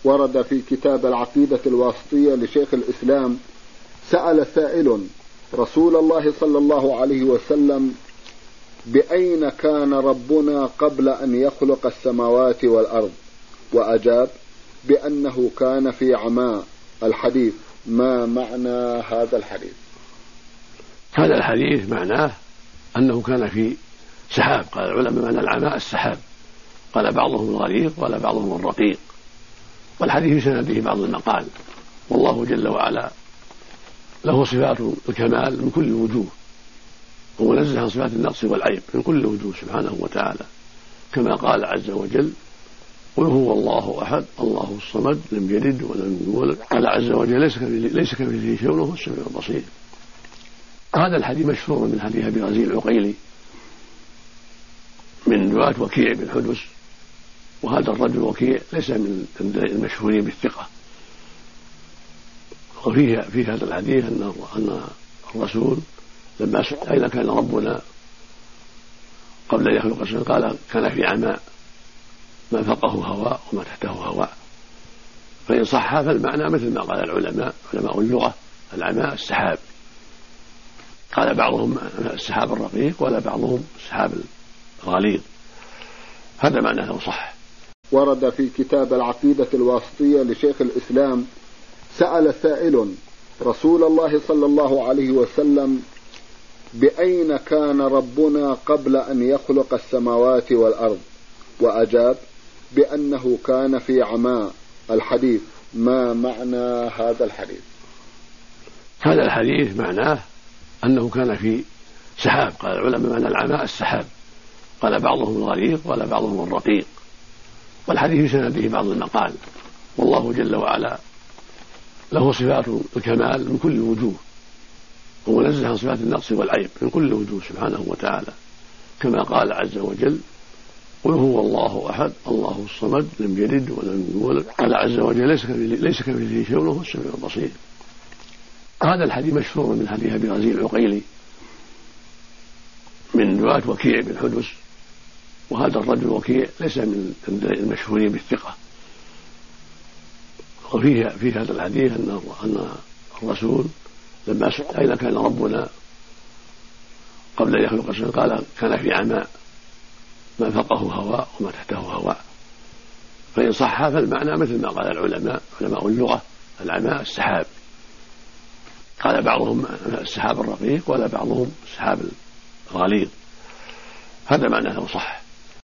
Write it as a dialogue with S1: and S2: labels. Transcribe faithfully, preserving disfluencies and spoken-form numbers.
S1: ورد في كتاب العقيدة الواسطية لشيخ الإسلام: سأل سائل رسول الله صلى الله عليه وسلم: بأين كان ربنا قبل أن يخلق السماوات والأرض؟ وأجاب بأنه كان في عماء. الحديث، ما معنى هذا الحديث؟
S2: هذا الحديث معناه أنه كان في سحاب. قال العلماء معنى العماء السحاب، قال بعضهم الغليظ وقال بعضهم الرقيق، والحديث في سنده بعض المقال. والله جل وعلا له صفات الكمال من كل وجوه، ومنزه عن صفات النقص والعيب من كل وجوه سبحانه وتعالى، كما قال عز وجل: قل هو الله أحد الله الصمد لم يلد ولم يولد. قال عز وجل: ليس كمثله شيء وهو السميع البصير. هذا الحديث مشهور من حديث أبي غزيل العقيلي من رواة وكيع بن حدث، وهذا الرجل وكيع ليس من المشهورين بالثقة. وفيه في هذا الحديث أن الرسول لما سئل: أين كان ربنا قبل أن يخلق السماء؟ قال: كان في عماء، ما فوقه هواء وما تحته هواء. فإن صح فالمعنى مثل ما قال العلماء علماء اللغة: العماء السحاب. قال بعضهم السحاب الرقيق ولا بعضهم السحاب الغليظ. هذا معناه لو صح.
S1: ورد في كتاب العقيدة الواسطية لشيخ الإسلام: سأل سائل رسول الله صلى الله عليه وسلم: بأين كان ربنا قبل أن يخلق السماوات والأرض؟ وأجاب بأنه كان في عماء. الحديث، ما معنى هذا الحديث؟
S2: هذا الحديث معناه أنه كان في سحاب. قال العلماء معنى العماء السحاب، قال بعضهم الغليظ وقال بعضهم الرقيق، والحديث في سنده بعض المقال. والله جل وعلا له صفات الكمال من كل وجوه، ومنزه عن صفات النقص والعيب من كل وجوه سبحانه وتعالى، كما قال عز وجل: قل هو الله أحد الله الصمد لم يلد ولم يولد. قال عز وجل: ليس كمثله شيء وهو السميع البصير. هذا الحديث مشهور من حديث أبي غزيل العقيلي من رواة وكيع بن حدث، وهذا الرجل وكيع ليس من المشهورين بالثقة. وفيه في هذا الحديث أن الرسول لما سئل: أين كان ربنا قبل أن يخلق السماء؟ قال: كان في عماء، ما فوقه هواء وما تحته هواء. فإن صح فالمعنى مثل ما قال العلماء علماء اللغة: العماء السحاب. قال بعضهم السحاب الرقيق ولا بعضهم السحاب الغليظ. هذا معناه لو صح.